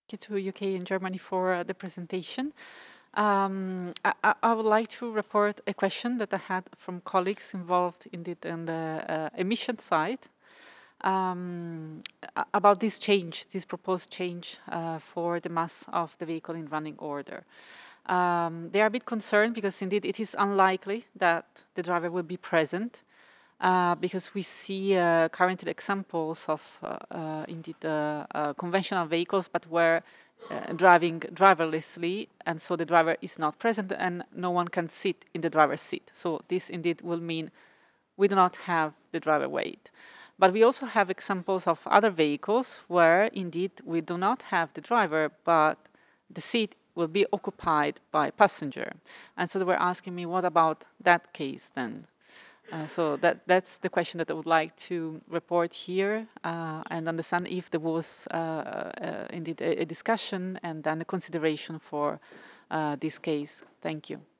you to UK and Germany for the presentation. I would like to report a question that I had from colleagues involved indeed on the emission side about this change, this proposed change for the mass of the vehicle in running order. They are a bit concerned because indeed it is unlikely that the driver will be present because we see currently examples of indeed conventional vehicles, but where driving driverlessly, and so the driver is not present and no one can sit in the driver's seat. So this indeed will mean we do not have the driver weight. But we also have examples of other vehicles where indeed we do not have the driver, but the seat will be occupied by passenger. And so they were asking me, what about that case then? So that's the question that I would like to report here and understand if there was indeed a discussion and then a consideration for this case. Thank you.